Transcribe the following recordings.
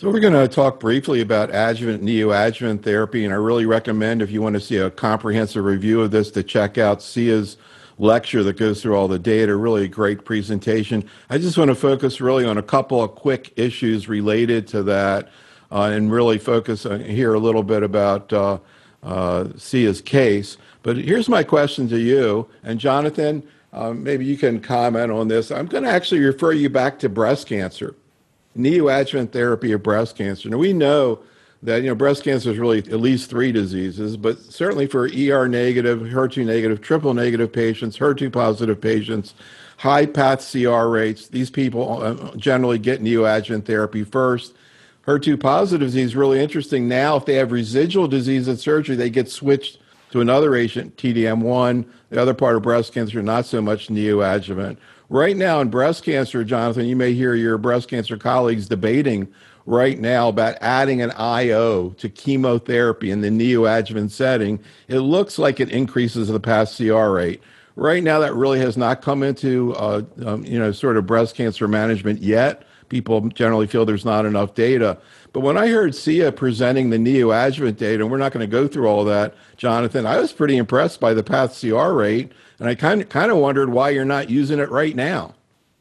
So we're going to talk briefly about adjuvant and neoadjuvant therapy, and I really recommend if you want to see a comprehensive review of this to check out Sia's lecture that goes through all the data. Really a great presentation. I just want to focus really on a couple of quick issues related to that, and really focus on here a little bit about Sia's case. But here's my question to you, and Jonathan, maybe you can comment on this. I'm going to actually refer you back to breast cancer, neoadjuvant therapy of breast cancer. Now we know that breast cancer is really at least three diseases, but certainly for ER negative, HER2 negative, triple negative patients, HER2 positive patients, high path CR rates, these people generally get neoadjuvant therapy first. HER2 positive disease is really interesting. Now, if they have residual disease at surgery, they get switched to another agent, TDM1. The other part of breast cancer, not so much neoadjuvant. Right now in breast cancer, Jonathan, you may hear your breast cancer colleagues debating right now about adding an IO to chemotherapy in the neoadjuvant setting. It looks like it increases the path CR rate. Right now, that really has not come into sort of breast cancer management yet. People generally feel there's not enough data. But when I heard Sia presenting the neoadjuvant data, and we're not going to go through all that, Jonathan, I was pretty impressed by the path CR rate, and I kind of wondered why you're not using it right now.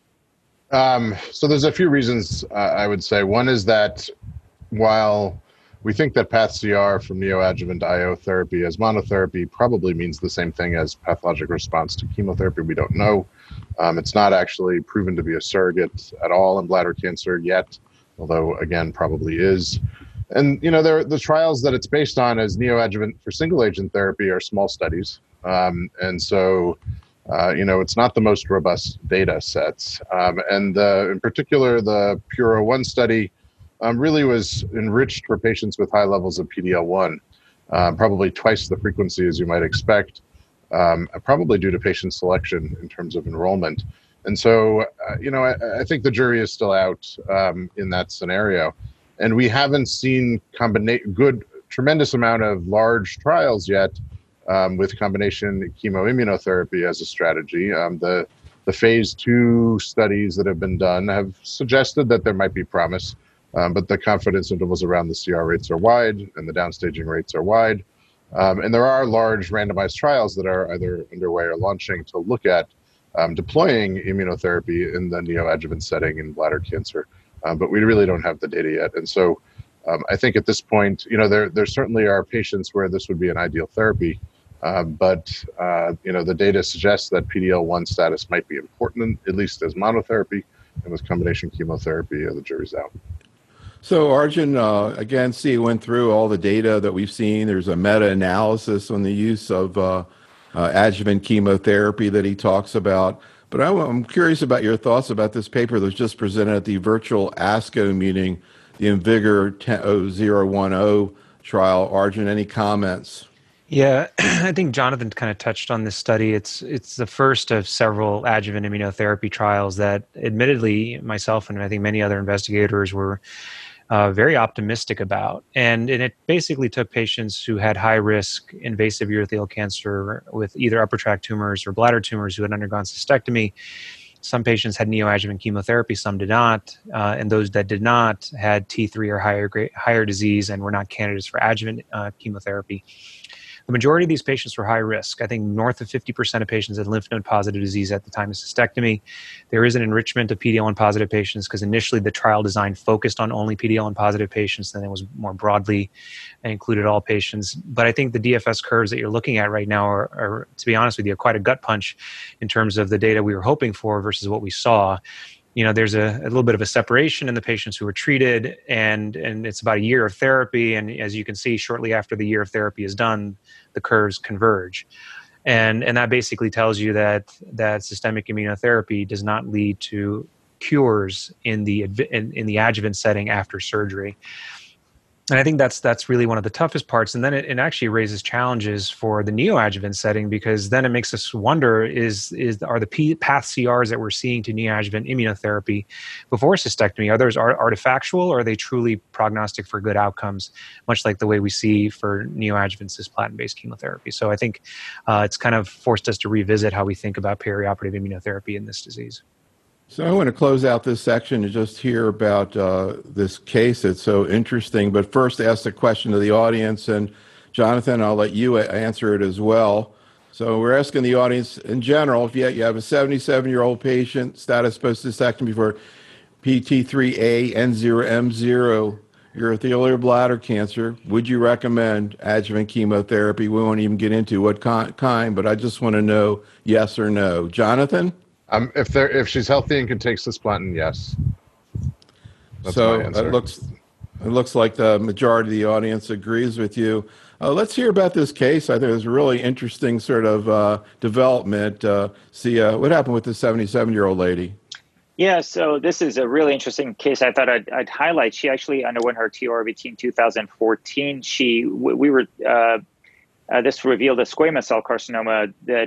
So there's a few reasons I would say. One is that while we think that path CR from neoadjuvant IO therapy as monotherapy probably means the same thing as pathologic response to chemotherapy, we don't know. It's not actually proven to be a surrogate at all in bladder cancer yet, although again, probably is. And the trials that it's based on as neoadjuvant for single agent therapy are small studies. And so it's not the most robust data sets. And in particular, the PURO-1 study really was enriched for patients with high levels of PD-L1, probably twice the frequency as you might expect, probably due to patient selection in terms of enrollment. And so, I think the jury is still out in that scenario. And we haven't seen tremendous amount of large trials yet with combination chemoimmunotherapy as a strategy. The phase 2 studies that have been done have suggested that there might be promise, but the confidence intervals around the CR rates are wide and the downstaging rates are wide. And there are large randomized trials that are either underway or launching to look at deploying immunotherapy in the neoadjuvant setting in bladder cancer. But we really don't have the data yet. And so I think at this point, there certainly are patients where this would be an ideal therapy. But the data suggests that PD-L1 status might be important, at least as monotherapy, and with combination chemotherapy, the jury's out. So Arjun, again, went through all the data that we've seen. There's a meta-analysis on the use of adjuvant chemotherapy that he talks about. But I'm curious about your thoughts about this paper that was just presented at the virtual ASCO meeting, the IMvigor010 trial. Arjun, any comments? Yeah, I think Jonathan kind of touched on this study. It's the first of several adjuvant immunotherapy trials that admittedly myself and I think many other investigators were very optimistic about. And it basically took patients who had high-risk invasive urothelial cancer with either upper tract tumors or bladder tumors who had undergone cystectomy. Some patients had neoadjuvant chemotherapy, some did not, and those that did not had T3 or higher disease and were not candidates for adjuvant chemotherapy. The majority of these patients were high risk. I think north of 50% of patients had lymph node positive disease at the time of cystectomy. There is an enrichment of PD-L1 positive patients because initially the trial design focused on only PD-L1 positive patients, then it was more broadly included all patients. But I think the DFS curves that you're looking at right now are, to be honest with you, quite a gut punch in terms of the data we were hoping for versus what we saw. There's a little bit of a separation in the patients who were treated, and it's about a year of therapy. And as you can see, shortly after the year of therapy is done, the curves converge. And that basically tells you that systemic immunotherapy does not lead to cures in the adjuvant setting after surgery. And I think that's really one of the toughest parts. And then it actually raises challenges for the neoadjuvant setting, because then it makes us wonder, are the path CRs that we're seeing to neoadjuvant immunotherapy before cystectomy, are those artifactual, or are they truly prognostic for good outcomes, much like the way we see for neoadjuvant cisplatin-based chemotherapy? So I think it's kind of forced us to revisit how we think about perioperative immunotherapy in this disease. So I want to close out this section and just hear about this case. It's so interesting. But first, ask the question to the audience. And Jonathan, I'll let you answer it as well. So we're asking the audience in general, if you have a 77-year-old patient, status post-cystectomy for PT3A, N0M0, urothelial bladder cancer, would you recommend adjuvant chemotherapy? We won't even get into what kind, but I just want to know yes or no. Jonathan? If she's healthy and can take cisplatin, yes. That's so my answer. It looks like the majority of the audience agrees with you. Let's hear about this case. I think it was a really interesting sort of development. See what happened with the 77-year-old lady. Yeah, so this is a really interesting case. I thought I'd highlight. She actually underwent her TURBT in 2014. This revealed a squamous cell carcinoma that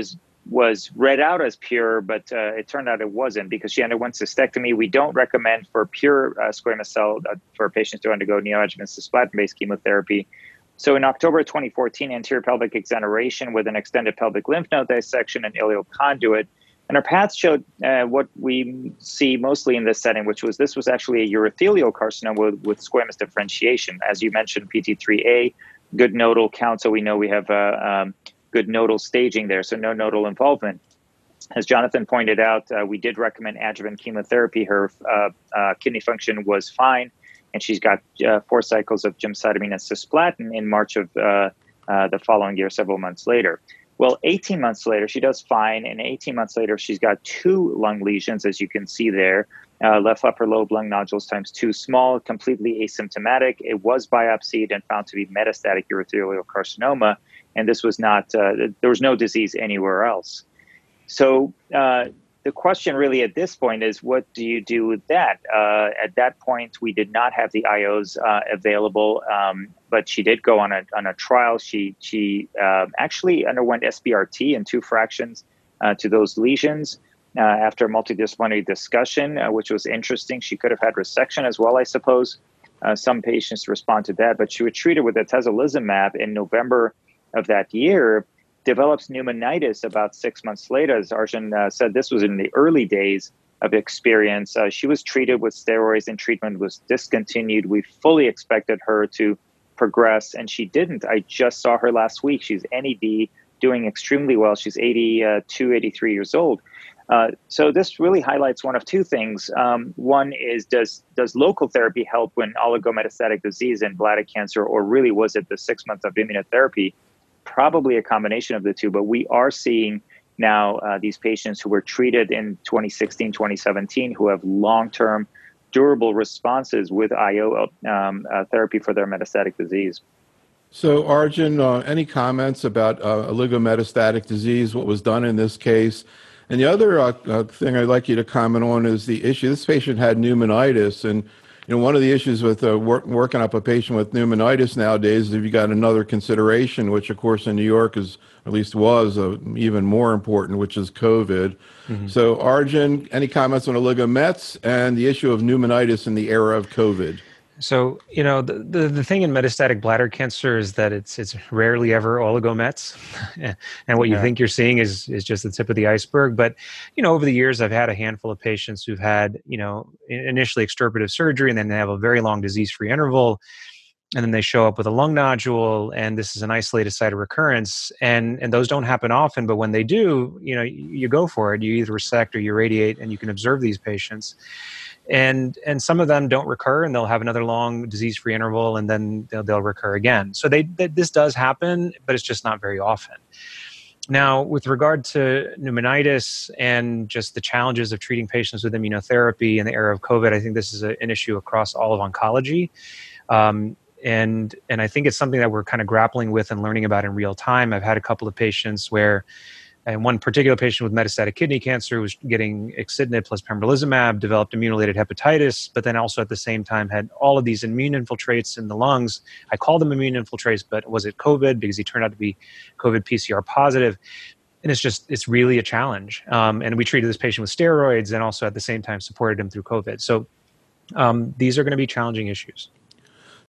was read out as pure, but it turned out it wasn't because she underwent cystectomy. We don't recommend for pure squamous cell for patients to undergo neoadjuvant cisplatin-based chemotherapy. So in October 2014, anterior pelvic exoneration with an extended pelvic lymph node dissection and ileal conduit. And her path showed what we see mostly in this setting, which was this was actually a urothelial carcinoma with squamous differentiation. As you mentioned, PT3A, good nodal count, so we know we have good nodal staging there, so no nodal involvement. As Jonathan pointed out, we did recommend adjuvant chemotherapy. Her kidney function was fine, and she's got 4 cycles of gemcitabine and cisplatin in March of the following year, several months later. Well, 18 months later, she does fine, and 18 months later, she's got 2 lung lesions, as you can see there, left upper lobe lung nodules times 2 small, completely asymptomatic. It was biopsied and found to be metastatic urothelial carcinoma, and this was not, there was no disease anywhere else. So the question really at this point is, what do you do with that? At that point, we did not have the IOs available, but she did go on a trial. She actually underwent SBRT in 2 fractions to those lesions after multidisciplinary discussion, which was interesting. She could have had resection as well, I suppose. Some patients respond to that, but she was treated with atezolizumab in November of that year, develops pneumonitis about 6 months later. As Arjun said, this was in the early days of experience. She was treated with steroids and treatment was discontinued. We fully expected her to progress, and she didn't. I just saw her last week. She's NED, doing extremely well. She's 82, 83 years old. So this really highlights one of 2 things. One is, does local therapy help when oligometastatic disease and bladder cancer, or really was it the 6 months of immunotherapy? Probably a combination of the 2, but we are seeing now these patients who were treated in 2016, 2017, who have long-term durable responses with IO therapy for their metastatic disease. So Arjun, any comments about oligometastatic disease, what was done in this case? And the other thing I'd like you to comment on is the issue. This patient had pneumonitis, and one of the issues with working up a patient with pneumonitis nowadays is if you got another consideration, which of course in New York is, at least was, even more important, which is COVID. Mm-hmm. So Arjun, any comments on oligomets and the issue of pneumonitis in the era of COVID? So, the thing in metastatic bladder cancer is that it's rarely ever oligomets. And what you think you're seeing is just the tip of the iceberg. But, over the years, I've had a handful of patients who've had, initially extirpative surgery, and then they have a very long disease-free interval. And then they show up with a lung nodule, and this is an isolated site of recurrence. And those don't happen often, but when they do, you go for it. You either resect or you radiate, and you can observe these patients. And some of them don't recur, and they'll have another long disease-free interval, and then they'll recur again. So this does happen, but it's just not very often. Now, with regard to pneumonitis and just the challenges of treating patients with immunotherapy in the era of COVID, I think this is an issue across all of oncology. And I think it's something that we're kind of grappling with and learning about in real time. I've had a couple of patients where, and one particular patient with metastatic kidney cancer was getting axitinib plus pembrolizumab, developed immune-related hepatitis, but then also at the same time had all of these immune infiltrates in the lungs. I call them immune infiltrates, but was it COVID? Because he turned out to be COVID PCR positive. And it's really a challenge. And we treated this patient with steroids and also at the same time supported him through COVID. So these are going to be challenging issues.